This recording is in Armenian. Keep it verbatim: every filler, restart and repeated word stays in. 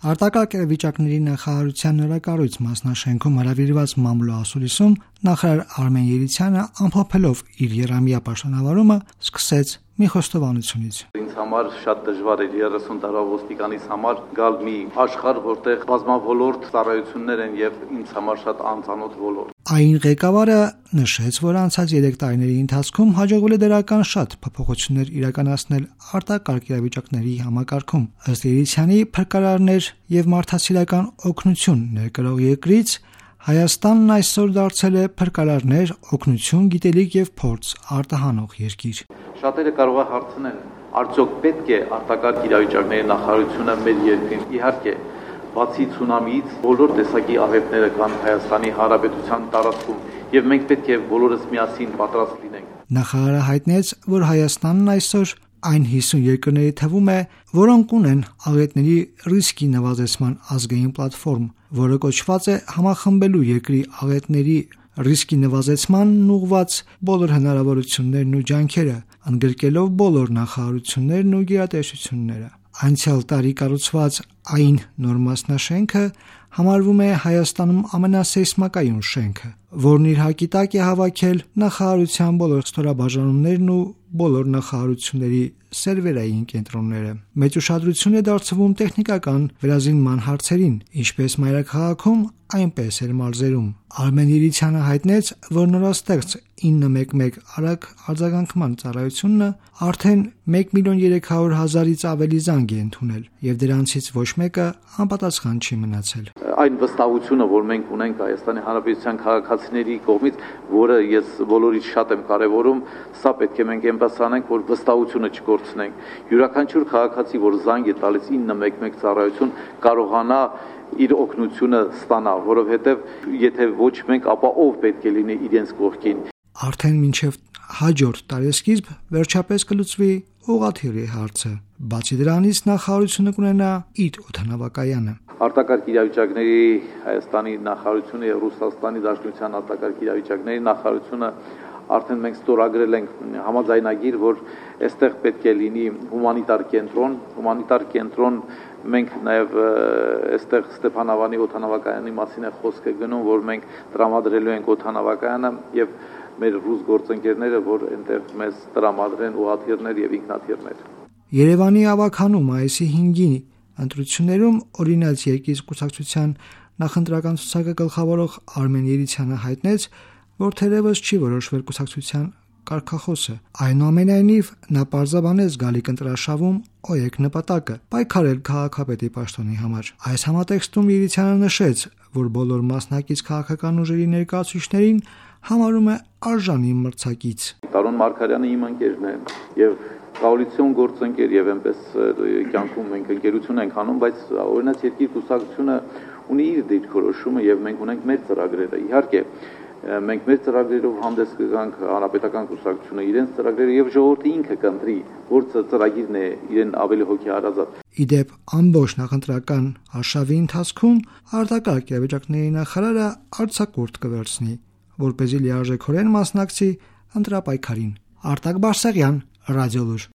Արտակարգ իրավիճակների նախարարության նորակառույց մասնաշենքում հրավիրված մամուլի ասուլիսում նախարար Արմեն Երիցյանը ամփոփելով իր երամյա պաշտոնավարումը սկսեց մի խոստովանությունից. Ինձ համար շատ դժվար էր երեսուն տարվա ոստիկանից համար գալ մի աշխարհ, որտեղ բազմավոլորտ ծառայություններ են եւ ինձ համար շատ անծանոթ ոլորտ։ Այն ղեկավարը նշեց, որ անցած երեք տարիների ընթացքում հաջողվել է դրական շատ փոփոխություններ իրականացնել արտակարգ իրավիճակների համակարգում։ Ըստ Երիցյանի, փրկարարներ եւ մարդասիրական օգնություն ներկրող երկրից Հայաստանն այսօր դարձել է փրկարարներ, օգնություն, գիտելիք եւ փորձ արտահանող երկիր։ Շատերը կարող է հարցնել, արդյոք պետք է արտակարգ իրավիճակների նախարարությունը մեր երկրին։ Իհարկե, բացի ցունամիից բոլոր տեսակի աղետները կան Հայաստանի Հանրապետության տարածքում եւ մենք պետք է բոլորս միասին պատրաստ լինենք։ Նախարարը հայտնեց, որ Հայաստանն այսօր այն հիսուն երկրների թվում է, որոնք ունեն աղետների ռիսկի նվազեցման ազգային պլատֆորմ, որը կոչված է համախմբելու երկրի աղետների ռիսկի նվազեցմանն ուղղված բոլոր հնարավորություններն ու ջանքերը, ընդգրկելով բոլոր նախարարություններն ու գերատեսչությունները։ Անցյալ տարի կառուցված այն նոր մասնաշենքը համարվում է Հայաստանում ամենասեյսմակայուն շենքը, որն իր հակի տակ է հավաքել նախարարության բոլոր ստորաբաժանումներն ու բոլոր նախարարությունների սերվերային կենտրոնները։ Մեծ ուշադրություն է դարձվում տեխնիկական վերազինման հարցերին, ինչպես մայրաքաղաքում, այնպես էլ մարզերում։ Արմեն Երիցյանը հայտնեց, որ նորաստեղծ ինը մեկ մեկ արագ արձագանքման ծառայությունը արդեն մեկ միլիոն երեք հարյուր հազարից ավելի զանգ է ընդունել, եւ դրանցից ոչ մեկը անպատասխան չի մնացել։ Այն վստահությունը, որ մենք ունենք Հայաստանի Հանրապետության քաղաքացիների կողմից, որը ես բոլորից շատ եմ կարևորում, սա պետք է մենք այնպես անենք, որ վստահությունը չկորցնենք։ Յուրաքանչյուր քաղաքացի, որ զանգ է տալիս ինը մեկ մեկ ծառայություն, կարողանա իր օգնությունը ստանալ, որովհետև եթե ոչ մենք, ապա ով պետք է լինի իրենց կողքին։ Արդեն մինչև հաջորդ տարեսկիզբ վերջապես կլուծվի ուղղաթիռի հարցը։ Բացի դրանից նախարարությունը կունենա իր օդանավակայանը։ Արտակարգ իրավիճակների Հայաստանի նախարարությունը եւ Ռուսաստանի Դաշնության արտակարգ իրավիճակների նախարարությունը արդեն մենք ստորագրել ենք համաձայնագիր, որ այստեղ պետք է լինի հումանիտար կենտրոն, հումանիտար կենտրոն մենք նաև այստեղ Ստեփանավանի օդանավակայանի մասին է խոսքը գնում, որ մենք տրամադրելու ենք օդանավակայանը եւ մեր ռուս գործընկերները, որ այնտեղ մեզ տրամադրեն ուղղաթիռներ եւ ինքնաթիռներ։ Երևանի ավականու մայիսի հինգին ընտրություններում օրինաց երկիր կուսակցության նախընտրական ցուցակը գլխավորող Արմեն Երիցյանը հայտնեց, որ թերևս չի որոշվել կուսակցության կարգախոսը։ Այնուամենայնիվ նա պարզաբանեց գալիք ընտրաշավում օրեք նպատակը՝ պայքարել քաղաքապետի պաշտոնի համար։ Այս համատեքստում Երիցյանը նշեց, որ բոլոր մասնակից քաղաքական ուժերի ներկայացուցիչներին համարում է արժանի մրցակից։ Տարոն Մարգարյանը իմ ընկերն է եւ կոալիցիոն գործընկեր եւ այնպես կյանքում մենք ընկերություն ենք անում, բայց օրինաց երկիր կուսակցությունը ունի իր դիրքորոշումը եւ մենք ունենք մեր ծրագրերը։ Իհարկե մենք մեր ծրագրերով հանդես կգանք հանրապետական կուսակցությունը իրենց ծրագրերը եւ ժողովուրդը ինքը կընտրի, որ ծրագիրն է իրեն ավելի հոգեհարազատ։ Իդեպ ամբողջ նախընտրական արշավի ընթացքում արտակարգ իրավիճակների նախարարը արձակուրդ կվերցնի, որպեսզի լիարժեքորեն մասնակցի ընտրապայքարին։ Արտակ Բարսեղյան, Ռադիոլուր։